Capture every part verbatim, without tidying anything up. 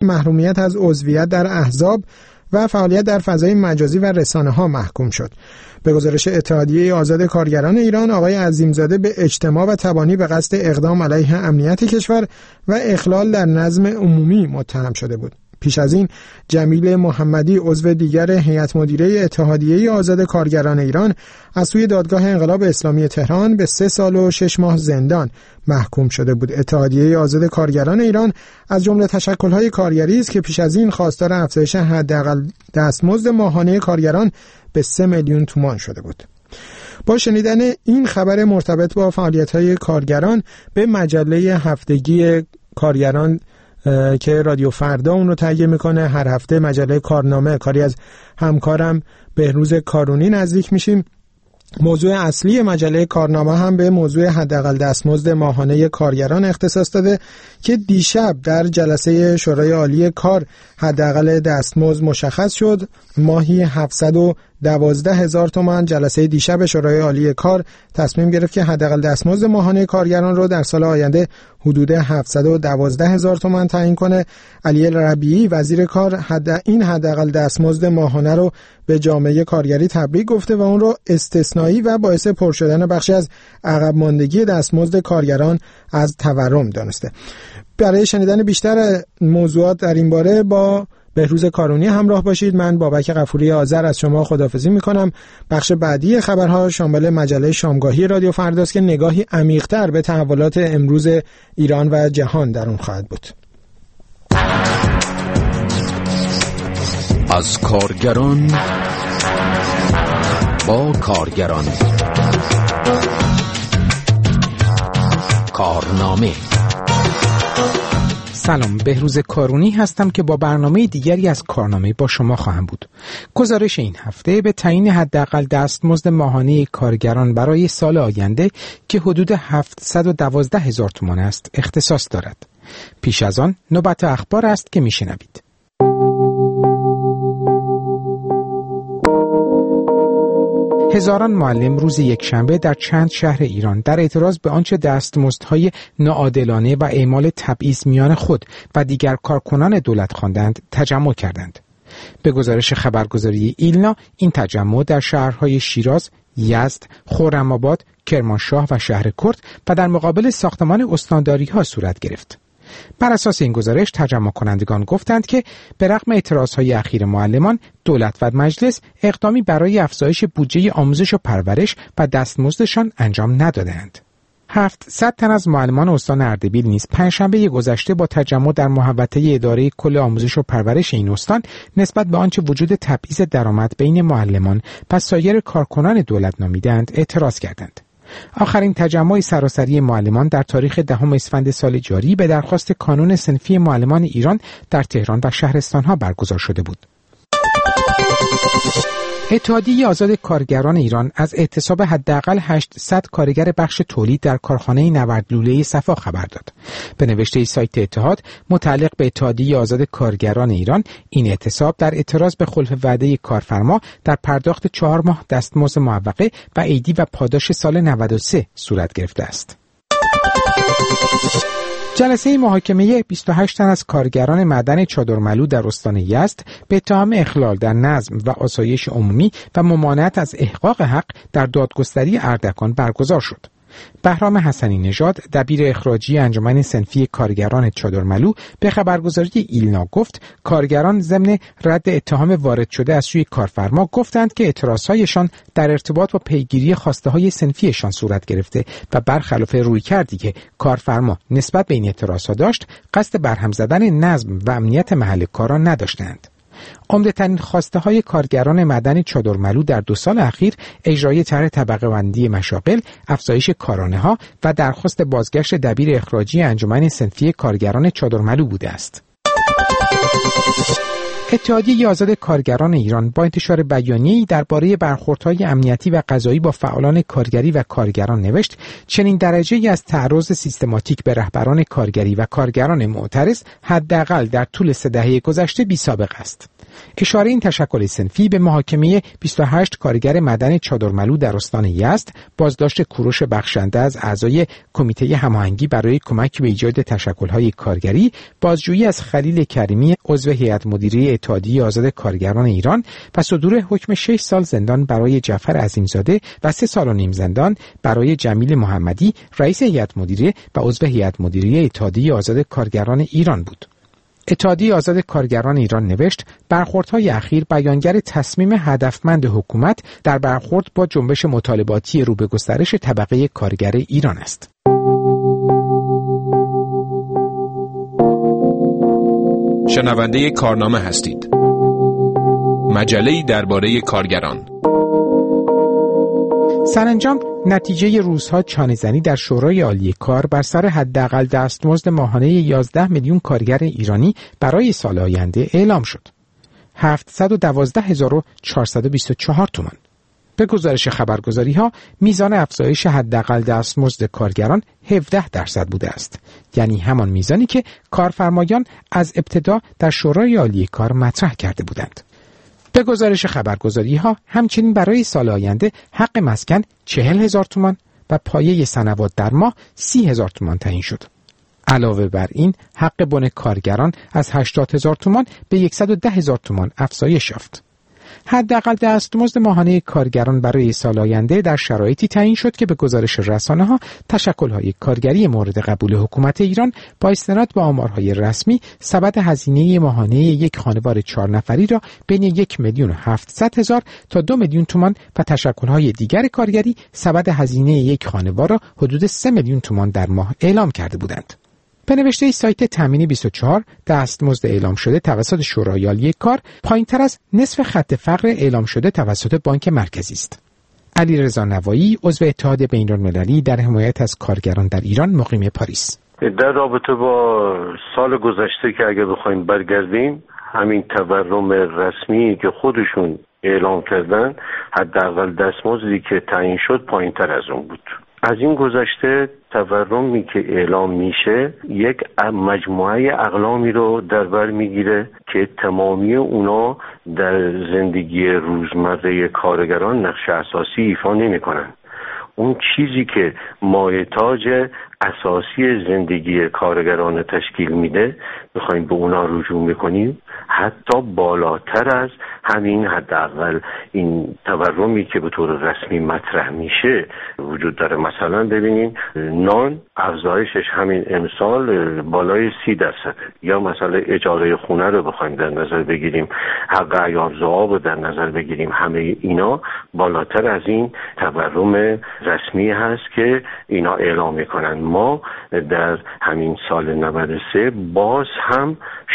محرومیت از عضویت در احزاب و فعالیت در فضای مجازی و رسانه‌ها محکوم شد. به گزارش اتحادیه آزاد کارگران ایران، آقای عظیمزاده به اجتماع و تبانی به قصد اقدام علیه امنیت کشور و اخلال در نظم عمومی متهم شده بود. پیش از این جمیل محمدی عضو دیگر هیئت مدیره اتحادیه آزاد کارگران ایران از سوی دادگاه انقلاب اسلامی تهران به سه سال و شش ماه زندان محکوم شده بود. اتحادیه آزاد کارگران ایران از جمله تشکل‌های کارگری است که پیش از این خواستار افزایش حداقل دستمزد ماهانه کارگران به سه میلیون تومان شده بود. با شنیدن این خبر مرتبط با فعالیت‌های کارگران به مجله هفتگی کارگران که رادیو فردا اون رو تهیه میکنه، هر هفته مجله کارنامه کاری از همکارم بهروز کارونی نزدیک میشیم. موضوع اصلی مجله کارنامه هم به موضوع حداقل دستمزد ماهانه کارگران اختصاص داده که دیشب در جلسه شورای عالی کار حداقل دستمزد مشخص شد. ماهی هفتصد و دوازده هزار تومان. جلسه دیشب شورای عالی کار تصمیم گرفت که حداقل دستمزد ماهانه کارگران رو در سال آینده حدود هفتصد و دوازده هزار تومان تعیین کنه. علی ربیعی وزیر کار حد این حداقل دستمزد ماهانه رو به جامعه کارگری تبریک گفته و اون رو استثنایی و باعث پر شدن بخشی از عقب ماندگی دستمزد کارگران از تورم دانسته. برای شنیدن بیشتر موضوعات در این باره با بهروز کارونی همراه باشید. من بابک غفوری آذر از شما خداحافظی میکنم. بخش بعدی خبرها شامل مجله شامگاهی رادیو فرداست که نگاهی عمیق‌تر به تحولات امروز ایران و جهان در اون خواهد بود. از کارگران با کارگران، کارنامه. سلام، بهروز کارونی هستم که با برنامه دیگری از کارنامه با شما خواهم بود. گزارش این هفته به تعیین حداقل دستمزد ماهانه کارگران برای سال آینده که حدود هفتصد و دوازده هزار تومان است اختصاص دارد. پیش از آن نوبت اخبار است که میشنوید. هزاران معلم روز یکشنبه در چند شهر ایران در اعتراض به آنچه دستمزدهای ناعادلانه و اعمال تبعیض میان خود و دیگر کارکنان دولت خواندند تجمع کردند. به گزارش خبرگزاری ایلنا، این تجمع در شهرهای شیراز، یزد، خرم‌آباد، کرمانشاه و شهر کرد و در مقابل ساختمان استانداری‌ها صورت گرفت. بر اساس این گزارش تجمع کنندگان گفتند که به رغم اعتراضهای اخیر معلمان، دولت و مجلس اقدامی برای افزایش بودجه آموزش و پرورش و دستمزدشان انجام ندادند. هفتصد تن از معلمان استان اردبیل نیز پنجشنبه گذشته با تجمع در محوطه اداره کل آموزش و پرورش این استان نسبت به آنچه وجود تبعیض درآمد بین معلمان و سایر کارکنان دولت نامیدند اعتراض کردند. آخرین تجمع سراسری معلمان در تاریخ دهم اسفند سال جاری به درخواست کانون صنفی معلمان ایران در تهران و شهرستانها برگزار شده بود. اتحادیه آزاد کارگران ایران از اعتصاب حداقل هشتصد کارگر بخش تولید در کارخانه نورد لوله صفا خبر داد. به نوشته سایت اتحاد متعلق به اتحادیه آزاد کارگران ایران، این اعتصاب در اعتراض به خلف وعده کارفرما در پرداخت چهار ماه دستمزد معوقه و عیدی و پاداش سال نود و سه صورت گرفته است. جلسه محاکمه بیست و هشت تن از کارگران معدن چادرملو در استان یزد به اتهام اخلال در نظم و آسایش عمومی و ممانعت از احقاق حق در دادگستری اردکان برگزار شد. بهرام حسنی نژاد، دبیر اخراجی انجمن صنفی کارگران چادرملو، به خبرگزاری ایلنا گفت کارگران ضمن رد اتهام وارد شده از سوی کارفرما گفتند که اعتراضهایشان در ارتباط با پیگیری خواسته‌های صنفیشان صورت گرفته و برخلاف رویکردی که کارفرما نسبت به این اعتراضها داشت، قصد برهم زدن نظم و امنیت محل کار را نداشتند. عمده‌ترین خواسته‌های کارگران معدن چادرملو در دو سال اخیر اجرای طرح طبقه بندی مشاغل، افزایش کارانه‌ها و درخواست بازگشت دبیر اخراجی انجمن صنفی کارگران چادرملو بوده است. اتحادیه آزاد کارگران ایران با انتشار بیانیه‌ای درباره برخوردهای امنیتی و قضایی با فعالان کارگری و کارگران نوشت چنین درجه‌ای از تعرض سیستماتیک به رهبران کارگری و کارگران معترض حداقل در طول سه دهه گذشته بی‌سابقه است. اشاره این تشکل صنفی به محاکمه بیست و هشت کارگر معدن چادرملو در استان یزد، بازداشت کوروش بخشنده از اعضای کمیته هماهنگی برای کمک به ایجاد تشکل‌های کارگری، بازجویی از خلیل کریمی عضو هیئت مدیره اتحادیه آزاد کارگران ایران و صدور حکم شش سال زندان برای جعفر عظیمزاده و سه سال و نیم زندان برای جمیل محمدی، رئیس هیئت مدیره و عضو هیئت مدیره اتحادیه آزاد کارگران ایران بود. اتحادیه آزاد کارگران ایران نوشت برخوردهای اخیر بیانگر تصمیم هدفمند حکومت در برخورد با جنبش مطالباتی رو به گسترش طبقه کارگر ایران است. شنونده کارنامه هستید. مجله‌ای درباره کارگران. سرانجام نتیجه روزها چانه‌زنی در شورای عالی کار بر سر حداقل دستمزد ماهانه یازده میلیون کارگر ایرانی برای سال آینده اعلام شد. هفتصد و دوازده هزار و چهارصد و بیست و چهار تومان. به گزارش خبرگزاری‌ها میزان افزایش حداقل دستمزد کارگران هفده درصد بوده است، یعنی همان میزانی که کارفرمایان از ابتدا در شورای عالی کار مطرح کرده بودند. به گزارش خبرگزاری‌ها همچنین برای سال آینده حق مسکن چهل هزار تومان و پایه سنوات در ماه سی هزار تومان تعیین شد. علاوه بر این حق بن کارگران از هشتاد هزار تومان به صد و ده هزار تومان افزایش یافت. حداقل دستمزد ماهانه کارگران برای سال آینده در شرایطی تعیین شد که به گزارش رسانه‌ها تشکل‌های کارگری مورد قبول حکومت ایران با استناد به آمارهای رسمی سبد هزینه ماهانه یک خانوار چهار نفری را بین یک میلیون و هفتصد هزار تا دو میلیون تومان و تشکل‌های دیگر کارگری سبد هزینه یک خانوار را حدود سه میلیون تومان در ماه اعلام کرده بودند. به نوشته سایت تامین بیست و چهار، دستمزد اعلام شده توسط شورای عالی کار پایین‌تر از نصف خط فقر اعلام شده توسط بانک مرکزی است. علیرضا نوایی، عضو اتحاد بین‌المللی در حمایت از کارگران در ایران، مقیم پاریس: در رابطه با سال گذشته که اگه بخوایم برگردیم، همین تورم رسمی که خودشون اعلام کردن، حداقل دستمزدی که تعیین شد پایین‌تر از اون بود. از این گذشته تورمی که اعلام میشه یک مجموعه اقلامی رو در بر میگیره که تمامی اونا در زندگی روزمره کارگران نقش اساسی ایفا نمی‌کنن. اون چیزی که مایحتاج اساسی زندگی کارگران تشکیل میده، میخوایم به اونا رجوع میکنیم، حتی بالاتر از همین حداقل این تورمی که به طور رسمی مطرح میشه وجود داره. مثلا ببینین نان افزایشش همین امسال بالای سی درصد، یا مثلا اجاره خونه رو بخوایم در نظر بگیریم، حق ایام ذواب رو در نظر بگیریم، همه اینا بالاتر از این تورم رسمی هست که اینا اعلام میکنن. ما در همین سال نود و سه باز هم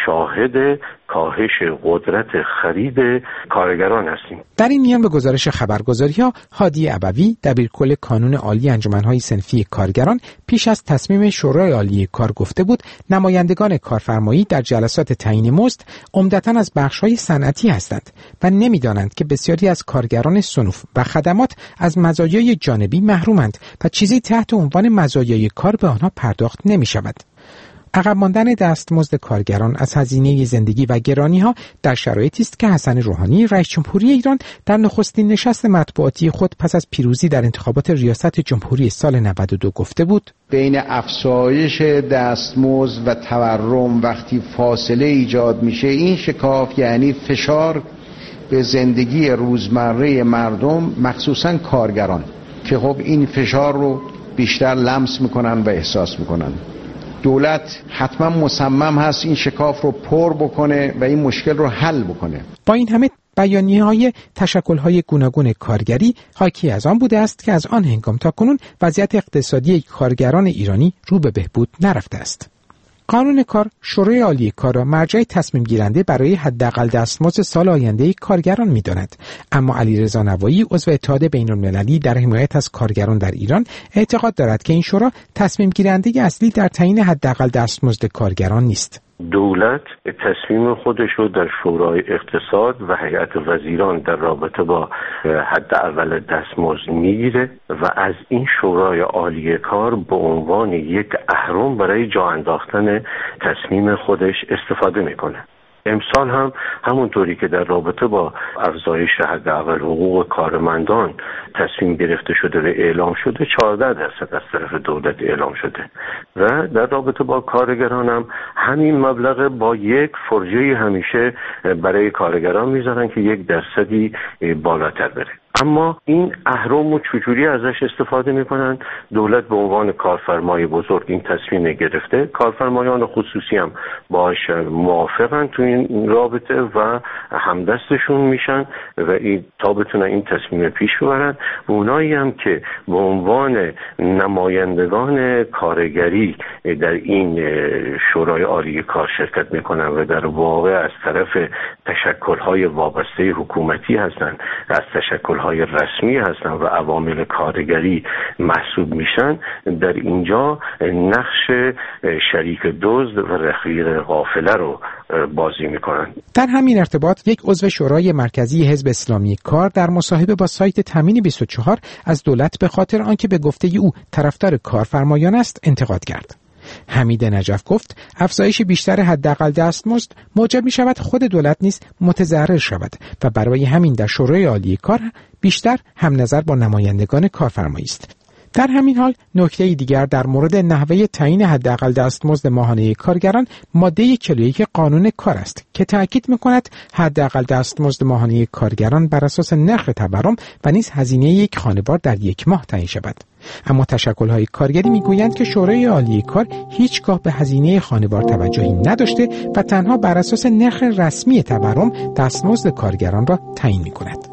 شاهد کاهش قدرت خرید کارگران هستیم. در این میان به گزارش خبرگزاری‌ها، هادی ابوی، دبیرکل کانون عالی انجمن‌های صنفی کارگران، پیش از تصمیم شورای عالی کار گفته بود نمایندگان کارفرمایی در جلسات تعیین مزد عمدتاً از بخش‌های صنعتی هستند و نمی‌دانند که بسیاری از کارگران صنوف و خدمات از مزایای جانبی محرومند و چیزی تحت عنوان مزایای کار به آنها پرداخت نمی‌شود. عقب ماندن دستمزد کارگران از هزینه زندگی و گرانی‌ها در شرایطی است که حسن روحانی، رئیس جمهوری ایران، در نخستین نشست مطبوعاتی خود پس از پیروزی در انتخابات ریاست جمهوری سال نود و دو گفته بود: بین افزایش دستمزد و تورم وقتی فاصله ایجاد میشه، این شکاف یعنی فشار به زندگی روزمره مردم، مخصوصاً کارگران، که خب این فشار رو بیشتر لمس میکنن و احساس میکنن. دولت حتما مصمم هست این شکاف رو پر بکنه و این مشکل رو حل بکنه. با این همه بیانیه‌های تشکل‌های گوناگون کارگری حاکی از آن بوده است که از آن هنگام تا کنون وضعیت اقتصادی کارگران ایرانی رو به بهبود نرفته است. قانون کار شورای عالی کار را مرجع تصمیم گیرنده برای حداقل دستمزد سال آینده کارگران می‌داند، اما علیرضا نوایی، عضو اتحاد بین‌المللی در حمایت از کارگران در ایران، اعتقاد دارد که این شورا تصمیم گیرنده اصلی در تعیین حداقل دستمزد کارگران نیست. دولت تصمیم خودش رو در شورای اقتصاد و هیئت وزیران در رابطه با حداقل دستمزد میگیره و از این شورای عالی کار به عنوان یک اهرم برای جا انداختن تصمیم خودش استفاده میکنه. امسال هم همونطوری که در رابطه با افزایش حداقل حقوق کارمندان تصمیم گرفته شده و اعلام شده، چهارده درصد از طرف دولت اعلام شده و در رابطه با کارگران هم همین مبلغ با یک فرجه همیشه برای کارگران میذارن که یک درصدی بالاتر بره. اما این اهرم رو چجوری ازش استفاده میکنن؟ دولت به عنوان کارفرمای بزرگ این تصمیم گرفته، کارفرمایان خصوصی هم باهاش موافقن تو این رابطه و همدستشون میشن و این تا بتونن این تصمیم پیش ببرن. و اونایی هم که به عنوان نمایندگان کارگری در این شورای عالی کار شرکت میکنن و در واقع از طرف تشکل‌های وابسته حکومتی هستن، از تشکل‌های رسمی هستن و عوامل کارگری محسوب میشن، در اینجا نقش شریک دزد و رفیق قافله رو بازی میکنن. در همین ارتباط یک عضو شورای مرکزی حزب اسلامی کار در مصاحبه با سایت تامین بیست و چهار از دولت به خاطر آنکه به گفته او طرفدار کارفرمایان است انتقاد کرد. حمید نجف گفت افزایش بیشتر حداقل دستمزد موجب می شود خود دولت نیز متضرر شود و برای همین در شورای عالی کار بیشتر هم نظر با نمایندگان کارفرمایی است. در همین حال نکته دیگر در مورد نحوه تعیین حداقل دستمزد ماهانه کارگران ماده چهل و یک قانون کار است که تأکید می‌کند حداقل دستمزد ماهانه کارگران بر اساس نرخ تورم و نیز هزینه یک خانوار در یک ماه تعیین شود. اما تشکل‌های کارگری می‌گویند که شورای عالی کار هیچگاه به هزینه خانوار توجهی نداشته و تنها بر اساس نرخ رسمی تورم دستمزد کارگران را تعیین می‌کند.